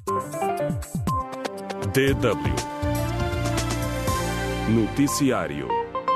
DW Noticiário.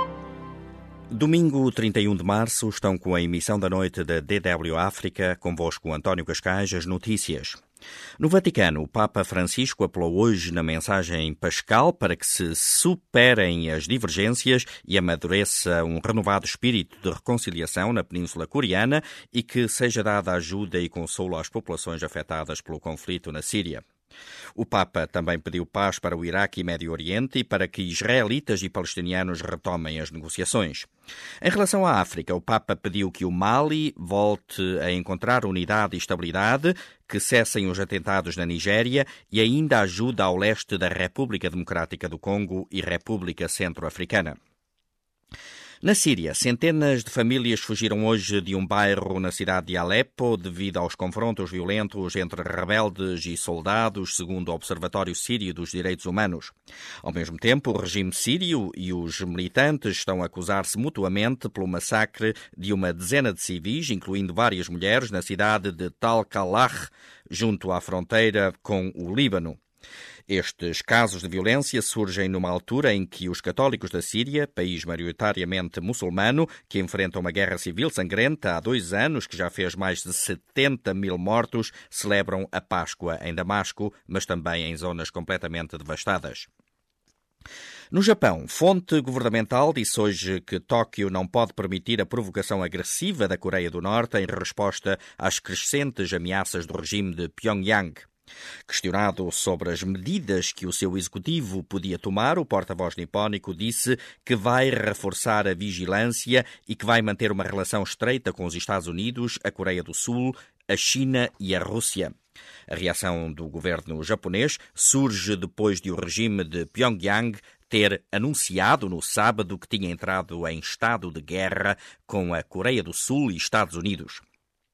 Domingo 31 de março estão com a emissão da noite da DW África, convosco António Cascais, as notícias. No Vaticano, o Papa Francisco apelou hoje na mensagem pascal para que se superem as divergências e amadureça um renovado espírito de reconciliação na Península Coreana e que seja dada ajuda e consolo às populações afetadas pelo conflito na Síria. O Papa também pediu paz para o Iraque e Médio Oriente e para que israelitas e palestinianos retomem as negociações. Em relação à África, o Papa pediu que o Mali volte a encontrar unidade e estabilidade, que cessem os atentados na Nigéria e ainda ajuda ao leste da República Democrática do Congo e República Centro-Africana. Na Síria, centenas de famílias fugiram hoje de um bairro na cidade de Alepo devido aos confrontos violentos entre rebeldes e soldados, segundo o Observatório Sírio dos Direitos Humanos. Ao mesmo tempo, o regime sírio e os militantes estão a acusar-se mutuamente pelo massacre de uma dezena de civis, incluindo várias mulheres, na cidade de Tal Kalah, junto à fronteira com o Líbano. Estes casos de violência surgem numa altura em que os católicos da Síria, país maioritariamente muçulmano, que enfrenta uma guerra civil sangrenta há 2 anos, que já fez mais de 70 mil mortos, celebram a Páscoa em Damasco, mas também em zonas completamente devastadas. No Japão, fonte governamental disse hoje que Tóquio não pode permitir a provocação agressiva da Coreia do Norte em resposta às crescentes ameaças do regime de Pyongyang. Questionado sobre as medidas que o seu executivo podia tomar, o porta-voz nipónico disse que vai reforçar a vigilância e que vai manter uma relação estreita com os Estados Unidos, a Coreia do Sul, a China e a Rússia. A reação do governo japonês surge depois de o regime de Pyongyang ter anunciado no sábado que tinha entrado em estado de guerra com a Coreia do Sul e Estados Unidos.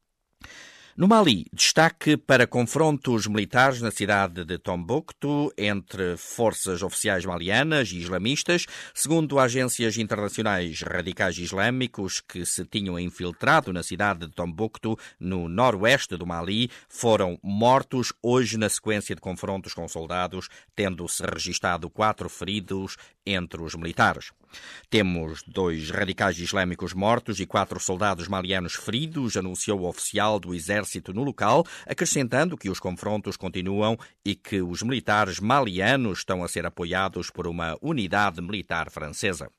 No Mali, destaque para confrontos militares na cidade de Tombouctou entre forças oficiais malianas e islamistas, segundo agências internacionais radicais islâmicos que se tinham infiltrado na cidade de Tombouctou, no noroeste do Mali, foram mortos hoje na sequência de confrontos com soldados, tendo-se registado 4 feridos entre os militares. Temos 2 radicais islâmicos mortos e 4 soldados malianos feridos, anunciou o oficial do exército no local, acrescentando que os confrontos continuam e que os militares malianos estão a ser apoiados por uma unidade militar francesa.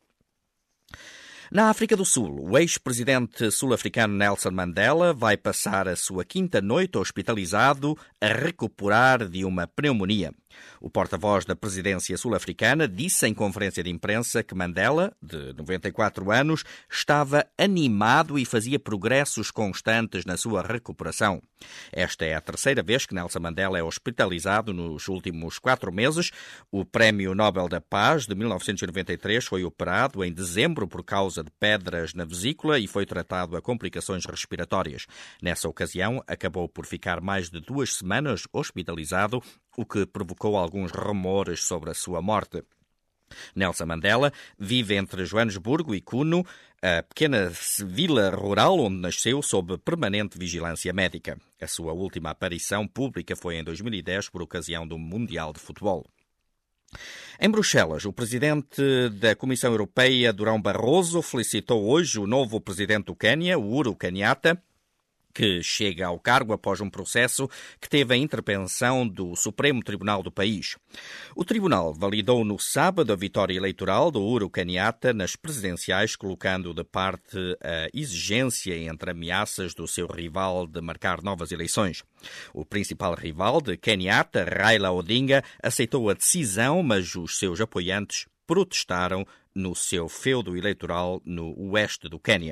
Na África do Sul, o ex-presidente sul-africano Nelson Mandela vai passar a sua 5ª noite hospitalizado a recuperar de uma pneumonia. O porta-voz da presidência sul-africana disse em conferência de imprensa que Mandela, de 94 anos, estava animado e fazia progressos constantes na sua recuperação. Esta é a 3ª vez que Nelson Mandela é hospitalizado nos últimos 4 meses. O Prémio Nobel da Paz de 1993 foi operado em dezembro por causa de pedras na vesícula e foi tratado a complicações respiratórias. Nessa ocasião, acabou por ficar mais de 2 semanas hospitalizado, o que provocou alguns rumores sobre a sua morte. Nelson Mandela vive entre Joanesburgo e Kuno, a pequena vila rural onde nasceu, sob permanente vigilância médica. A sua última aparição pública foi em 2010 por ocasião do Mundial de Futebol. Em Bruxelas, o presidente da Comissão Europeia, Durão Barroso, felicitou hoje o novo presidente do Quênia, Uhuru Kenyatta, que chega ao cargo após um processo que teve a intervenção do Supremo Tribunal do país. O tribunal validou no sábado a vitória eleitoral do Uhuru Kenyatta nas presidenciais, colocando de parte a exigência entre ameaças do seu rival de marcar novas eleições. O principal rival de Kenyatta, Raila Odinga, aceitou a decisão, mas os seus apoiantes protestaram no seu feudo eleitoral no oeste do Quênia.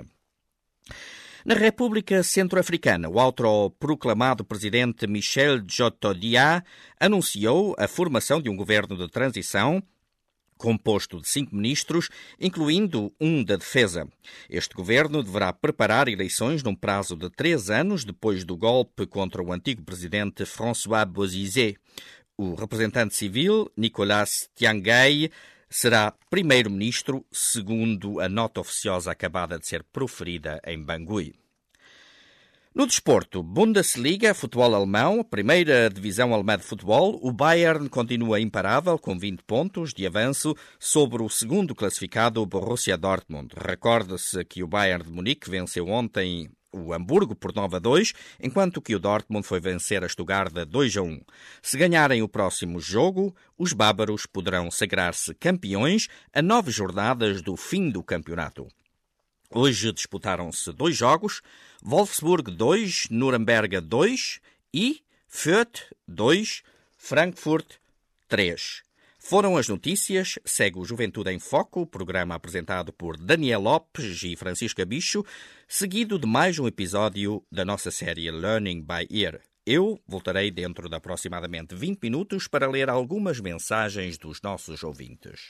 Na República Centro-Africana, o autoproclamado presidente Michel Djotodia anunciou a formação de um governo de transição composto de 5 ministros, incluindo um da Defesa. Este governo deverá preparar eleições num prazo de 3 anos depois do golpe contra o antigo presidente François Bozizé. O representante civil, Nicolas Tiangai, será primeiro-ministro, segundo a nota oficiosa acabada de ser proferida em Bangui. No desporto, Bundesliga, futebol alemão, primeira divisão alemã de futebol, o Bayern continua imparável com 20 pontos de avanço sobre o segundo classificado, o Borussia Dortmund. Recorde-se que o Bayern de Munique venceu ontem o Hamburgo por 9-2, enquanto que o Dortmund foi vencer a Stuttgart 2-1. Se ganharem o próximo jogo, os bávaros poderão sagrar-se campeões a 9 jornadas do fim do campeonato. Hoje disputaram-se 2 jogos, Wolfsburg 2, Nuremberg 2 e Fürth 2, Frankfurt 3. Foram as notícias, segue o Juventude em Foco, programa apresentado por Daniel Lopes e Francisca Bicho, seguido de mais um episódio da nossa série Learning by Ear. Eu voltarei dentro de aproximadamente 20 minutos para ler algumas mensagens dos nossos ouvintes.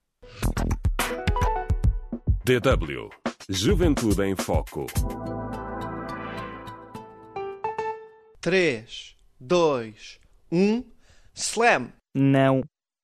DW Juventude em Foco. 3, 2, 1, Slam! Não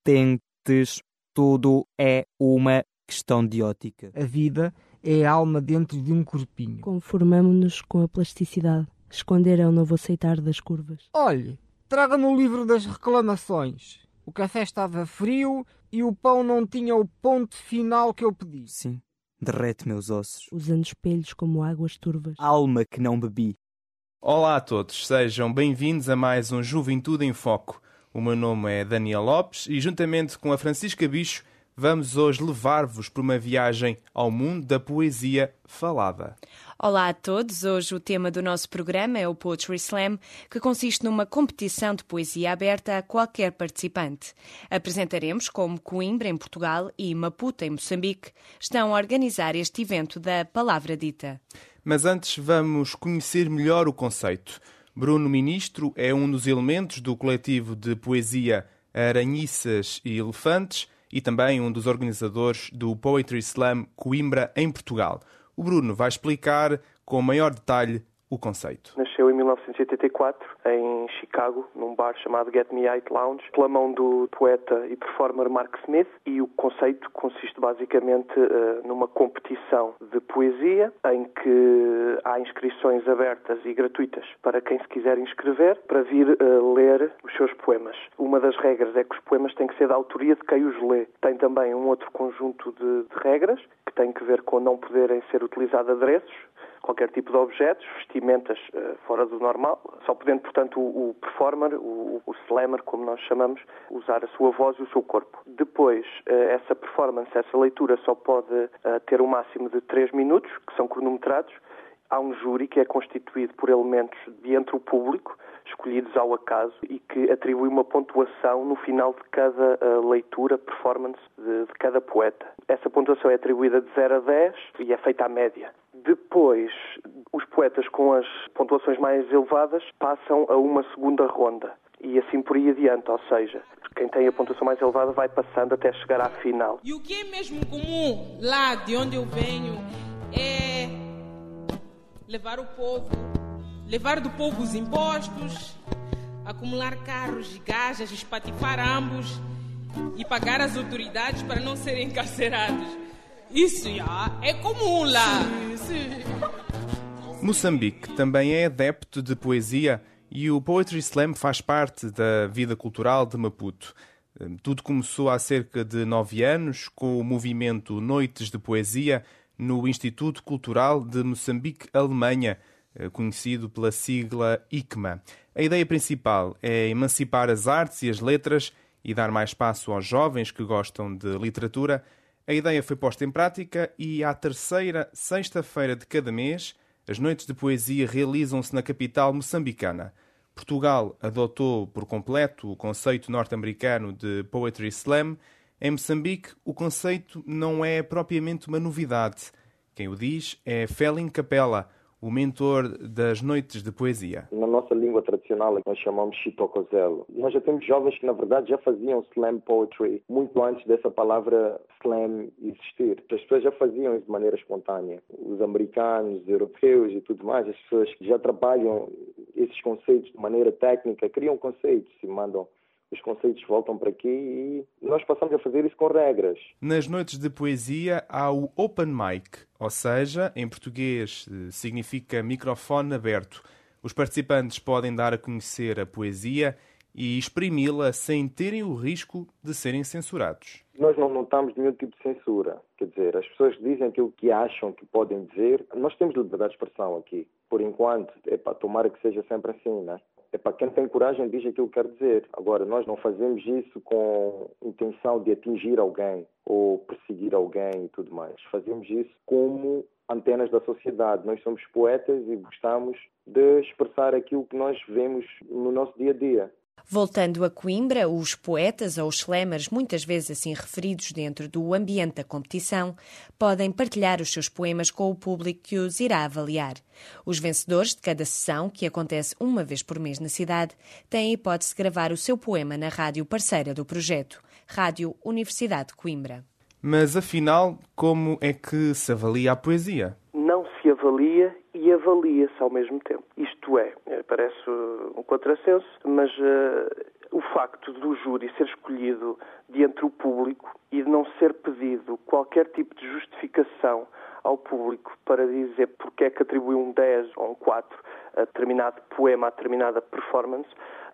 tentes, tudo é uma questão de ótica. A vida é a alma dentro de um corpinho. Conformamo-nos com a plasticidade. Esconder é o novo aceitar das curvas. Olhe, traga-me o livro das reclamações. O café estava frio e o pão não tinha o ponto final que eu pedi. Sim, derrete meus ossos. Usando espelhos como águas turvas. Alma que não bebi. Olá a todos, sejam bem-vindos a mais um Juventude em Foco. O meu nome é Daniel Lopes e, juntamente com a Francisca Bicho, vamos hoje levar-vos por uma viagem ao mundo da poesia falada. Olá a todos, hoje o tema do nosso programa é o Poetry Slam, que consiste numa competição de poesia aberta a qualquer participante. Apresentaremos como Coimbra, em Portugal, e Maputo, em Moçambique, estão a organizar este evento da Palavra Dita. Mas antes vamos conhecer melhor o conceito. Bruno Ministro é um dos elementos do coletivo de poesia Aranhiças e Elefantes e também um dos organizadores do Poetry Slam Coimbra, em Portugal. O Bruno vai explicar com maior detalhe o conceito. Nasceu em 1984, em Chicago, num bar chamado Get Me Out Lounge, pela mão do poeta e performer Mark Smith, e o conceito consiste basicamente numa competição de poesia em que há inscrições abertas e gratuitas para quem se quiser inscrever para vir ler os seus poemas. Uma das regras é que os poemas têm que ser da autoria de quem os lê. Tem também um outro conjunto de regras que tem que ver com não poderem ser utilizados adereços, qualquer tipo de objetos, vestimentas fora do normal, só podendo, portanto, o performer, o slammer, como nós chamamos, usar a sua voz e o seu corpo. Depois, essa performance, essa leitura só pode ter um máximo de 3 minutos, que são cronometrados. Há um júri que é constituído por elementos de entre o público, escolhidos ao acaso, e que atribui uma pontuação no final de cada leitura, performance de cada poeta. Essa pontuação é atribuída de 0 a 10 e é feita à média. Depois, os poetas com as pontuações mais elevadas passam a uma segunda ronda. E assim por aí adiante, ou seja, quem tem a pontuação mais elevada vai passando até chegar à final. E o que é mesmo comum lá de onde eu venho é levar do povo os impostos, acumular carros e gajas, espatifar ambos e pagar as autoridades para não serem encarcerados. Isso já é comum lá. Sim. Moçambique também é adepto de poesia e o Poetry Slam faz parte da vida cultural de Maputo. Tudo começou há cerca de 9 anos com o movimento Noites de Poesia no Instituto Cultural de Moçambique, Alemanha, conhecido pela sigla ICMA. A ideia principal é emancipar as artes e as letras e dar mais espaço aos jovens que gostam de literatura. A ideia foi posta em prática e à terceira sexta-feira de cada mês, as noites de poesia realizam-se na capital moçambicana. Portugal adotou por completo o conceito norte-americano de Poetry Slam. Em Moçambique, o conceito não é propriamente uma novidade. Quem o diz é Felin Capella, o mentor das noites de poesia. Na nossa língua tradicional, nós chamamos Chitokozelo. Nós já temos jovens que, na verdade, já faziam slam poetry muito antes dessa palavra slam existir. As pessoas já faziam isso de maneira espontânea. Os americanos, os europeus e tudo mais, as pessoas que já trabalham esses conceitos de maneira técnica, criam conceitos e mandam os conceitos voltam para aqui e nós passamos a fazer isso com regras. Nas noites de poesia há o open mic, ou seja, em português significa microfone aberto. Os participantes podem dar a conhecer a poesia e exprimi-la sem terem o risco de serem censurados. Nós não notamos nenhum tipo de censura. Quer dizer, as pessoas dizem aquilo que acham que podem dizer. Nós temos liberdade de expressão aqui. Por enquanto, tomara que seja sempre assim, né? Quem tem coragem diz aquilo que quer dizer. Agora, nós não fazemos isso com intenção de atingir alguém ou perseguir alguém e tudo mais. Fazemos isso como antenas da sociedade. Nós somos poetas e gostamos de expressar aquilo que nós vemos no nosso dia a dia. Voltando a Coimbra, os poetas ou os slammers, muitas vezes assim referidos dentro do ambiente da competição, podem partilhar os seus poemas com o público que os irá avaliar. Os vencedores de cada sessão, que acontece uma vez por mês na cidade, têm a hipótese de gravar o seu poema na rádio parceira do projeto, Rádio Universidade de Coimbra. Mas, afinal, como é que se avalia a poesia? Não se avalia e avalia-se ao mesmo tempo. Isto parece um contrassenso, mas o facto do júri ser escolhido de entre o público e de não ser pedido qualquer tipo de justificação ao público para dizer porque é que atribuiu um 10 ou um 4 a determinado poema, a determinada performance,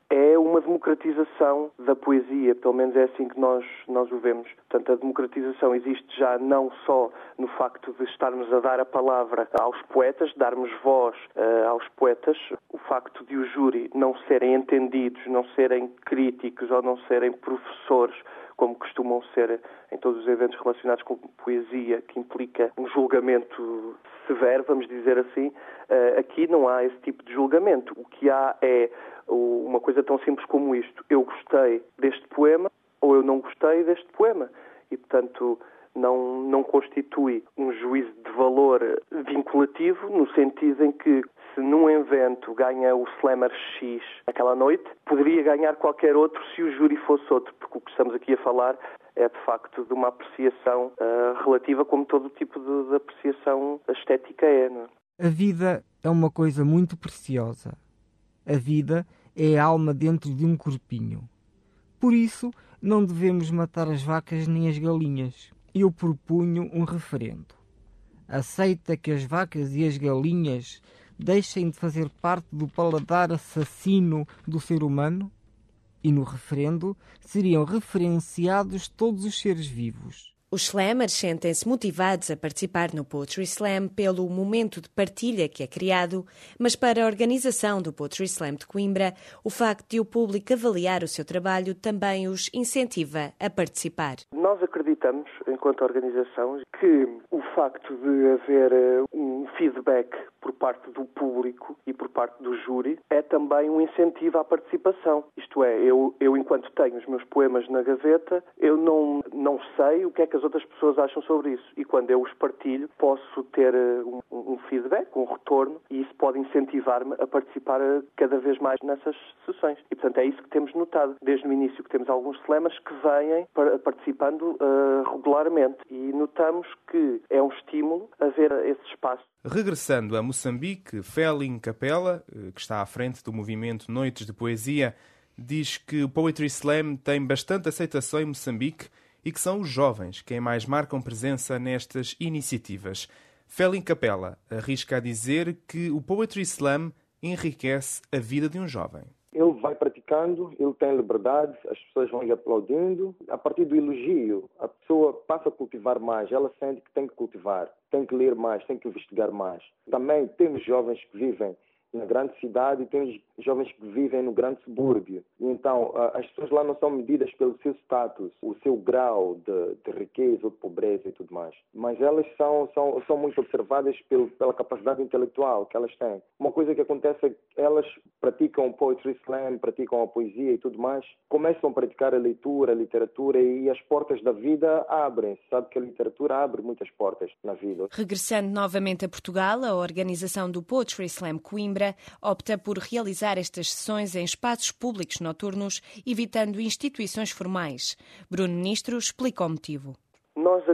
é uma democratização da poesia, pelo menos é assim que nós o vemos. Portanto, a democratização existe já não só no facto de estarmos a dar a palavra aos poetas, darmos voz aos poetas, o facto de o júri não serem entendidos, não serem críticos ou não serem professores, como costumam ser em todos os eventos relacionados com poesia, que implica um julgamento severo, vamos dizer assim. Aqui não há esse tipo de julgamento. O que há é uma coisa tão simples como isto. Eu gostei deste poema ou eu não gostei deste poema. E, portanto, não constitui um juízo de valor vinculativo, no sentido em que se num evento ganha o slammer X naquela noite, poderia ganhar qualquer outro se o júri fosse outro, porque o que estamos aqui a falar é de facto de uma apreciação relativa, como todo tipo de apreciação estética é, não é? A vida é uma coisa muito preciosa. A vida é a alma dentro de um corpinho. Por isso, não devemos matar as vacas nem as galinhas. Eu propunho um referendo. Aceita que as vacas e as galinhas deixem de fazer parte do paladar assassino do ser humano? E no referendo seriam referenciados todos os seres vivos. Os slammers sentem-se motivados a participar no Poetry Slam pelo momento de partilha que é criado, mas para a organização do Poetry Slam de Coimbra, o facto de o público avaliar o seu trabalho também os incentiva a participar. Nós acreditamos, enquanto organização, que o facto de haver um feedback por parte do público e por parte do júri é também um incentivo à participação. Isto é, eu enquanto tenho os meus poemas na gaveta, eu não sei o que é que as outras pessoas acham sobre isso. E quando eu os partilho, posso ter um feedback, um retorno, e isso pode incentivar-me a participar cada vez mais nessas sessões. E, portanto, é isso que temos notado. Desde o início que temos alguns slammers que vêm participando regularmente. E notamos que é um estímulo haver esse espaço. Regressando a Moçambique, Félin Capela, que está à frente do movimento Noites de Poesia, diz que o Poetry Slam tem bastante aceitação em Moçambique e que são os jovens quem mais marcam presença nestas iniciativas. Félin Capela arrisca a dizer que o Poetry Slam enriquece a vida de um jovem. Ele vai praticando, ele tem liberdade, as pessoas vão lhe aplaudindo. A partir do elogio, a pessoa passa a cultivar mais, ela sente que tem que cultivar, tem que ler mais, tem que investigar mais. Também temos jovens que vivem na grande cidade e temos jovens que vivem no grande subúrbio. E então, as pessoas lá não são medidas pelo seu status, o seu grau de riqueza ou de pobreza e tudo mais. Mas elas são muito observadas pela capacidade intelectual que elas têm. Uma coisa que acontece é que elas praticam o Poetry Slam, praticam a poesia e tudo mais, começam a praticar a leitura, a literatura e as portas da vida abrem. Sabe que a literatura abre muitas portas na vida. Regressando novamente a Portugal, a organização do Poetry Slam Coimbra opta por realizar estas sessões em espaços públicos noturnos, evitando instituições formais. Bruno Ministro explica o motivo. Nós acreditamos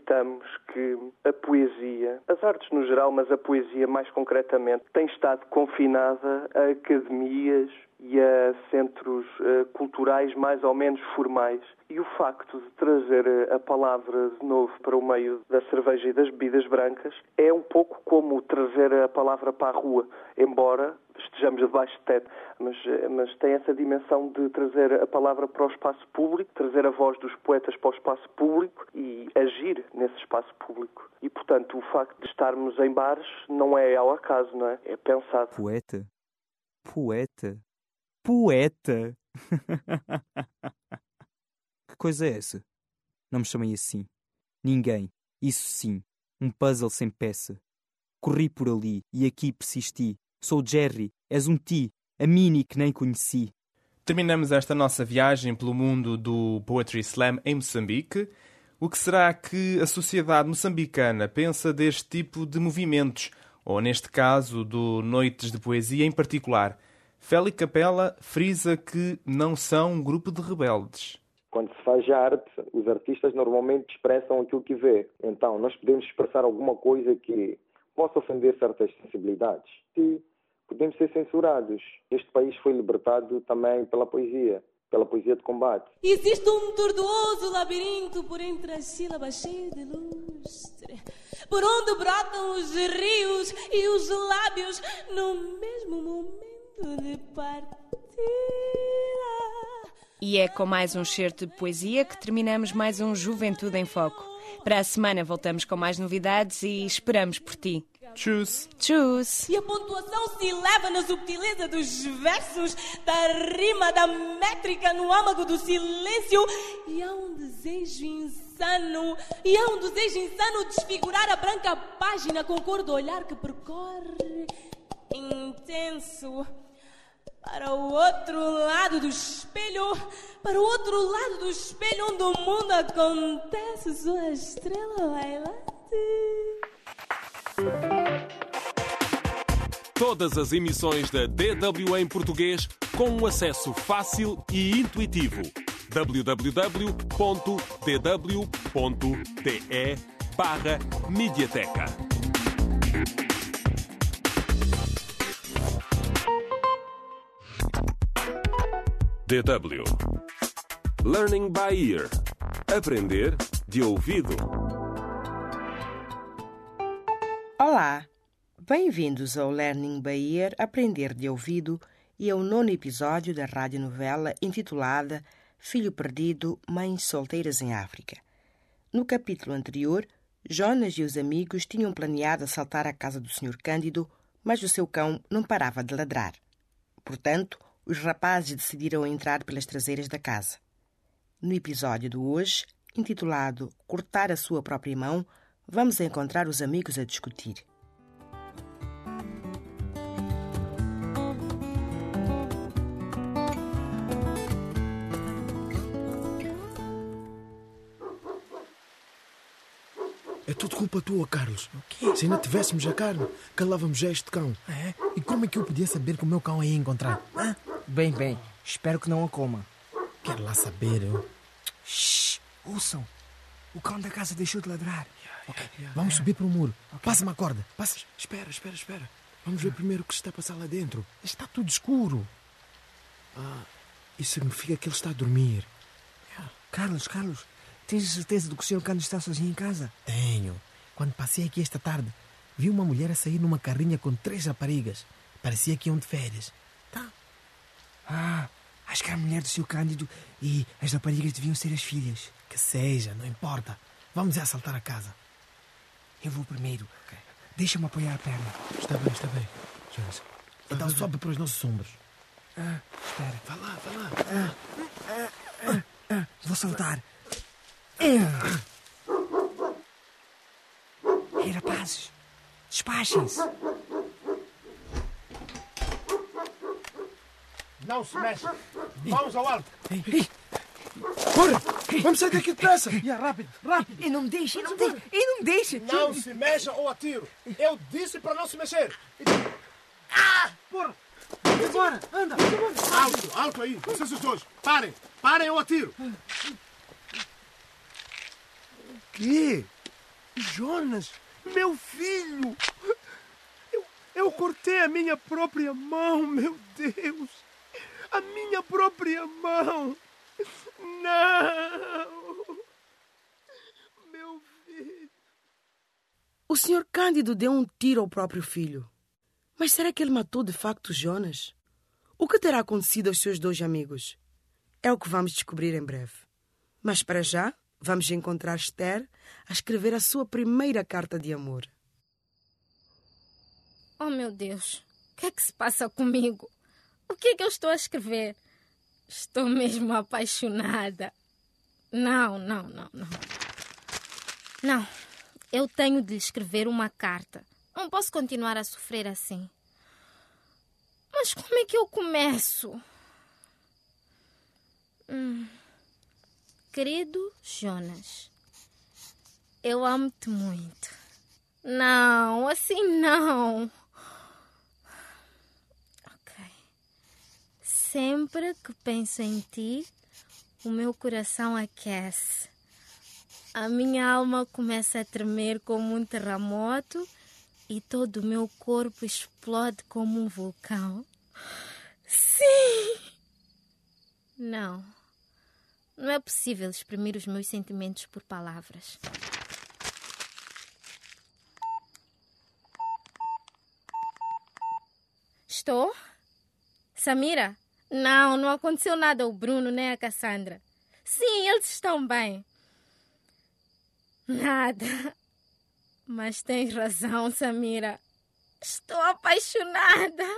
acreditamos que a poesia, as artes no geral, mas a poesia mais concretamente, tem estado confinada a academias e a centros culturais mais ou menos formais. E o facto de trazer a palavra de novo para o meio da cerveja e das bebidas brancas é um pouco como trazer a palavra para a rua, embora estejamos debaixo de teto, mas tem essa dimensão de trazer a palavra para o espaço público, trazer a voz dos poetas para o espaço público e agir nesse espaço público. E, portanto, o facto de estarmos em bares não é ao acaso, não é? É pensado. Poeta? Poeta? Poeta? Que coisa é essa? Não me chamei assim. Ninguém. Isso sim. Um puzzle sem peça. Corri por ali e aqui persisti. Sou Jerry. És um ti. A Mini que nem conheci. Terminamos esta nossa viagem pelo mundo do Poetry Slam em Moçambique. O que será que a sociedade moçambicana pensa deste tipo de movimentos? Ou, neste caso, do Noites de Poesia em particular? Félix Capella frisa que não são um grupo de rebeldes. Quando se faz arte, os artistas normalmente expressam aquilo que vê. Então, nós podemos expressar alguma coisa que possa ofender certas sensibilidades. E podemos ser censurados. Este país foi libertado também pela poesia de combate. Existe um tortuoso labirinto por entre as sílabas cheias de lustre, por onde brotam os rios e os lábios no mesmo momento de partida. E é com mais um certo de poesia que terminamos mais um Juventude em Foco. Para a semana voltamos com mais novidades e esperamos por ti. Tchus! Tchus! E a pontuação se eleva na subtileza dos versos, da rima, da métrica, no âmago do silêncio. E há um desejo insano de desfigurar a branca página com cor do olhar que percorre intenso. Para o outro lado do espelho, onde o mundo acontece, sua estrela bailante. Todas as emissões da DW em português com um acesso fácil e intuitivo. www.dw.de/mediateca. DW Learning by Ear. Aprender de ouvido. Olá, bem-vindos ao Learning by Ear, Aprender de Ouvido, e ao 9º episódio da radionovela intitulada Filho Perdido, Mães Solteiras em África. No capítulo anterior, Jonas e os amigos tinham planeado assaltar a casa do Sr. Cândido, mas o seu cão não parava de ladrar. Portanto, os rapazes decidiram entrar pelas traseiras da casa. No episódio de hoje, intitulado Cortar a Sua Própria Mão, vamos encontrar os amigos a discutir. É tudo culpa tua, Carlos. Se ainda tivéssemos a carne, calávamos já este cão. É? E como é que eu podia saber que o meu cão ia encontrar? Hã? Bem, espero que não a coma. Quero lá saber, eu... Shhh, ouçam. O cão da casa deixou de ladrar. Vamos subir para o muro. Okay. Passa-me a corda. Passa. Espera. Vamos ver primeiro o que se está a passar lá dentro. Está tudo escuro. Isso significa que ele está a dormir. Carlos, tens certeza de que o Sr. Cândido está sozinho em casa? Tenho. Quando passei aqui esta tarde, vi uma mulher a sair numa carrinha com 3 raparigas. Parecia que iam de férias. Acho que era a mulher do Sr. Cândido e as raparigas deviam ser as filhas. Que seja, não importa. Vamos assaltar a casa. Eu vou primeiro. Okay. Deixa-me apoiar a perna. Está bem. Jonas. Então sobe para os nossos ombros. Espera. Vá lá. Vou saltar. Ei, rapazes, despachem-se. Não se mexe. Vamos ao alto. Corre! Vamos sair daqui depressa! Rápido! E não me deixe! Não se mexa ou atiro! Eu disse para não se mexer! Porra! Agora! Anda! Alto aí! Vocês os dois! Parem ou atiro! Que? Jonas, meu filho! Eu cortei a minha própria mão, meu Deus! A minha própria mão! Não! Meu filho! O Sr. Cândido deu um tiro ao próprio filho. Mas será que ele matou de facto Jonas? O que terá acontecido aos seus 2 amigos? É o que vamos descobrir em breve. Mas para já, vamos encontrar Esther a escrever a sua primeira carta de amor. Oh, meu Deus, o que é que se passa comigo? O que é que eu estou a escrever? Estou mesmo apaixonada. Não. Não, eu tenho de lhe escrever uma carta. Não posso continuar a sofrer assim. Mas como é que eu começo? Querido Jonas, eu amo-te muito. Não, assim não. Sempre que penso em ti, o meu coração aquece. A minha alma começa a tremer como um terremoto e todo o meu corpo explode como um vulcão. Sim! Não é possível exprimir os meus sentimentos por palavras. Estou? Samira? Não aconteceu nada ao Bruno nem à Cassandra. Sim, eles estão bem. Nada. Mas tens razão, Samira. Estou apaixonada.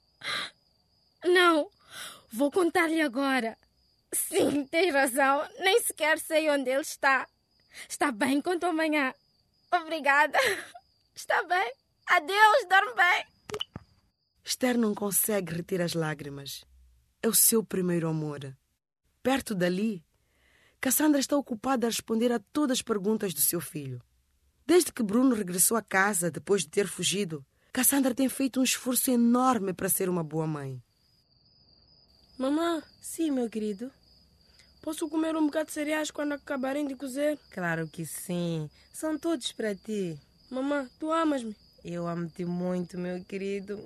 Não, vou contar-lhe agora. Sim, tens razão. Nem sequer sei onde ele está. Está bem, conto amanhã. Obrigada. Está bem. Adeus, dorme bem. Esther não consegue reter as lágrimas. É o seu primeiro amor. Perto dali, Cassandra está ocupada a responder a todas as perguntas do seu filho. Desde que Bruno regressou a casa depois de ter fugido, Cassandra tem feito um esforço enorme para ser uma boa mãe. Mamãe, sim, meu querido. Posso comer um bocado de cereais quando acabarem de cozer? Claro que sim. São todos para ti. Mamãe, tu amas-me? Eu amo-te muito, meu querido.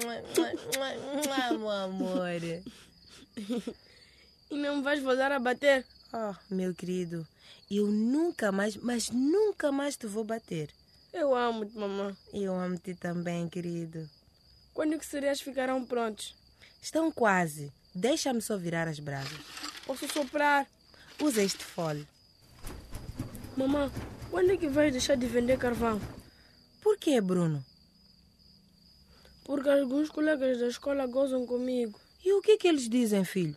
Meu amor. E não me vais voltar a bater? Oh, meu querido, eu nunca mais, mas nunca mais te vou bater. Eu amo-te, mamãe. Eu amo-te também, querido. Quando que cereais ficarão prontos? Estão quase. Deixa-me só virar as brasas. Posso soprar? Usa este fole. Mamãe, quando é que vais deixar de vender carvão? Por quê, Bruno? Porque alguns colegas da escola gozam comigo. E o que eles dizem, filho?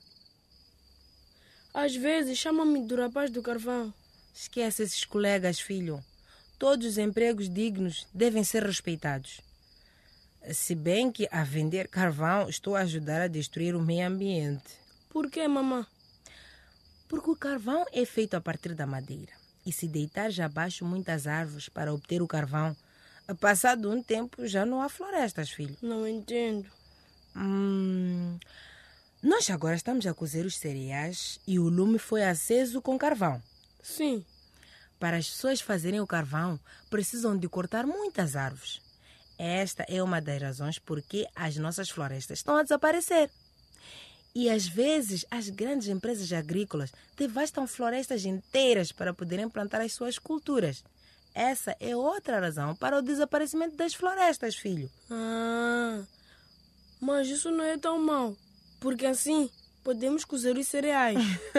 Às vezes chamam-me do rapaz do carvão. Esquece esses colegas, filho. Todos os empregos dignos devem ser respeitados. Se bem que, a vender carvão, estou a ajudar a destruir o meio ambiente. Por quê, mamãe? Porque o carvão é feito a partir da madeira. E se deitar abaixo muitas árvores para obter o carvão, passado um tempo já não há florestas, filho. Não entendo. Nós agora estamos a cozer os cereais e o lume foi aceso com carvão. Sim. Para as pessoas fazerem o carvão, precisam de cortar muitas árvores. Esta é uma das razões porque as nossas florestas estão a desaparecer. E às vezes as grandes empresas agrícolas devastam florestas inteiras para poderem plantar as suas culturas. Essa é outra razão para o desaparecimento das florestas, filho. Mas isso não é tão mau, porque assim podemos cozer os cereais.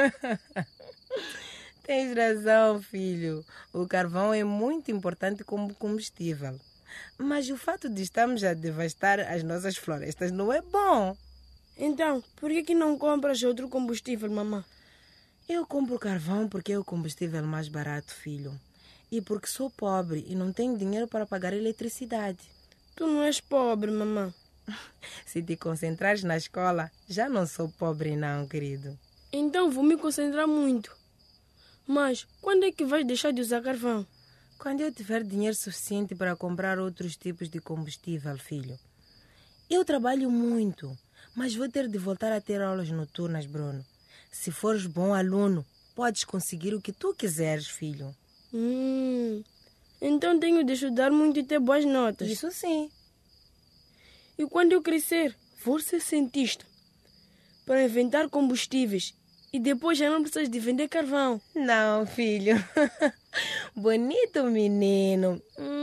Tens razão, filho. O carvão é muito importante como combustível. Mas o fato de estarmos a devastar as nossas florestas não é bom. Então, por que não compras outro combustível, mamãe? Eu compro carvão porque é o combustível mais barato, filho. E porque sou pobre e não tenho dinheiro para pagar eletricidade. Tu não és pobre, mamãe. Se te concentrares na escola, já não sou pobre não, querido. Então vou me concentrar muito. Mas quando é que vais deixar de usar carvão? Quando eu tiver dinheiro suficiente para comprar outros tipos de combustível, filho. Eu trabalho muito, mas vou ter de voltar a ter aulas noturnas, Bruno. Se fores bom aluno, podes conseguir o que tu quiseres, filho. Então tenho de estudar muito e ter boas notas. Isso sim. E quando eu crescer, vou ser cientista para inventar combustíveis. E depois já não precisas de vender carvão. Não, filho. Bonito menino.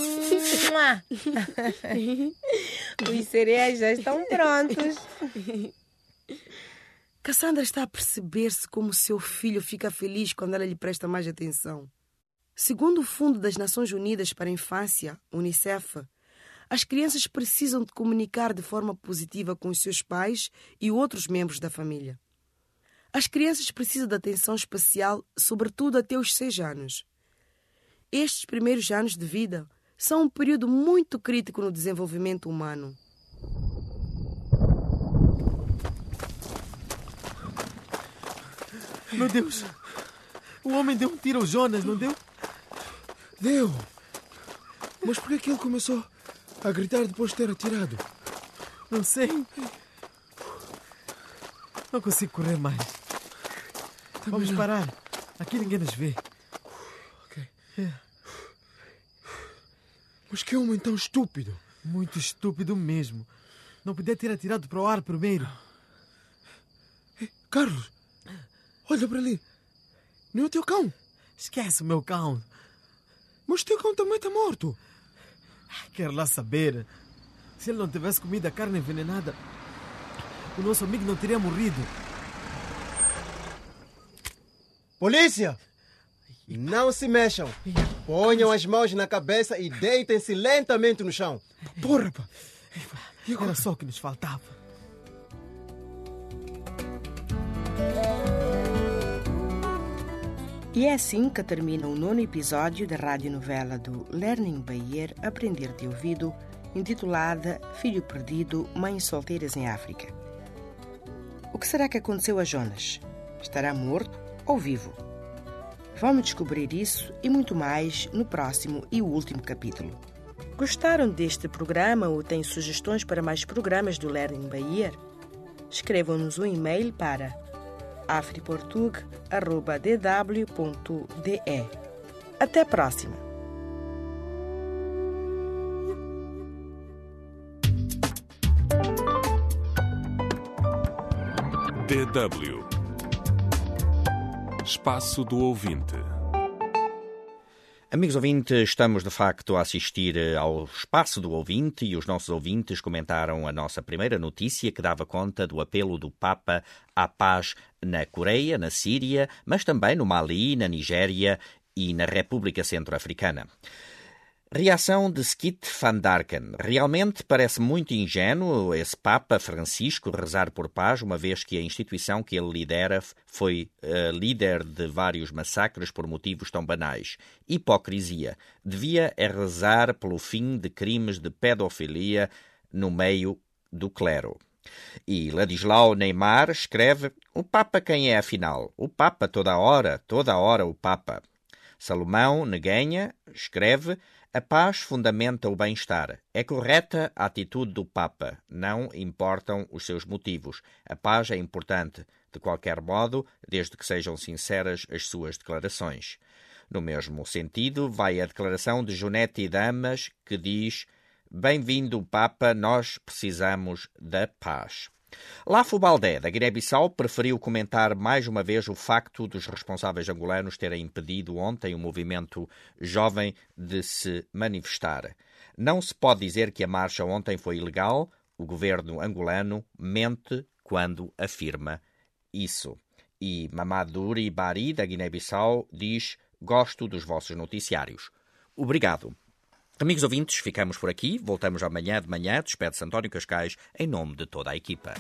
Os cereais já estão prontos. Cassandra está a perceber-se como seu filho fica feliz quando ela lhe presta mais atenção. Segundo o Fundo das Nações Unidas para a Infância, UNICEF, as crianças precisam de comunicar de forma positiva com os seus pais e outros membros da família. As crianças precisam de atenção especial, sobretudo até os 6 anos. Estes primeiros anos de vida são um período muito crítico no desenvolvimento humano. Meu Deus! O homem deu um tiro ao Jonas, não deu? Deu! Mas por que ele começou a gritar depois de ter atirado? Não sei. Não consigo correr mais. Vamos parar. Aqui ninguém nos vê. Ok. Mas que homem tão estúpido. Muito estúpido mesmo. Não podia ter atirado para o ar primeiro. Carlos, olha para ali. Não é o teu cão? Esquece o meu cão. Mas o teu cão também está morto. Quero lá saber. Se ele não tivesse comido a carne envenenada, o nosso amigo não teria morrido. Polícia! Não se mexam. Ponham as mãos na cabeça e deitem-se lentamente no chão. Porra, pá. Era só o que nos faltava. E é assim que termina o 9º episódio da radionovela do Learning by Ear, Aprender de Ouvido, intitulada Filho Perdido, Mães Solteiras em África. O que será que aconteceu a Jonas? Estará morto ou vivo? Vamos descobrir isso e muito mais no próximo e último capítulo. Gostaram deste programa ou têm sugestões para mais programas do Learning by Ear? Escrevam-nos um e-mail para afriportug@dw.de. Até a próxima! DW Espaço do Ouvinte. Amigos ouvintes, estamos de facto a assistir ao Espaço do Ouvinte e os nossos ouvintes comentaram a nossa primeira notícia que dava conta do apelo do Papa à paz na Coreia, na Síria, mas também no Mali, na Nigéria e na República Centro-Africana. Reação de Skit van Darken. Realmente parece muito ingênuo esse Papa Francisco rezar por paz, uma vez que a instituição que ele lidera foi líder de vários massacres por motivos tão banais. Hipocrisia. Devia rezar pelo fim de crimes de pedofilia no meio do clero. E Ladislau Neymar escreve: o Papa quem é afinal? O Papa toda hora o Papa. Salomão Neguenha escreve: a paz fundamenta o bem-estar. É correta a atitude do Papa. Não importam os seus motivos. A paz é importante, de qualquer modo, desde que sejam sinceras as suas declarações. No mesmo sentido, vai a declaração de Jonetti Damas, que diz: bem-vindo, Papa, nós precisamos da paz. Lafo Baldé, da Guiné-Bissau, preferiu comentar mais uma vez o facto dos responsáveis angolanos terem impedido ontem o movimento jovem de se manifestar. Não se pode dizer que a marcha ontem foi ilegal. O governo angolano mente quando afirma isso. E Mamaduri Bari, da Guiné-Bissau, diz: gosto dos vossos noticiários. Obrigado. Amigos ouvintes, ficamos por aqui. Voltamos amanhã de manhã. Despede-se António Cascais em nome de toda a equipa.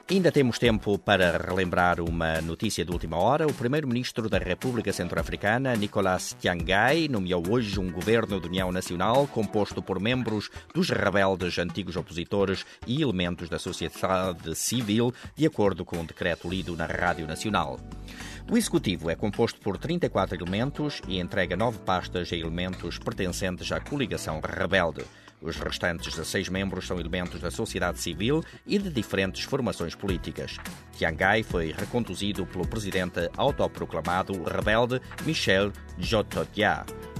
Ainda temos tempo para relembrar uma notícia de última hora. O primeiro-ministro da República Centro-Africana, Nicolas Tiangai, nomeou hoje um governo de união nacional composto por membros dos rebeldes, antigos opositores e elementos da sociedade civil, de acordo com um decreto lido na Rádio Nacional. O Executivo é composto por 34 elementos e entrega 9 pastas a elementos pertencentes à coligação rebelde. Os restantes 16 membros são elementos da sociedade civil e de diferentes formações políticas. Tiangai foi reconduzido pelo presidente autoproclamado rebelde Michel Djotodia.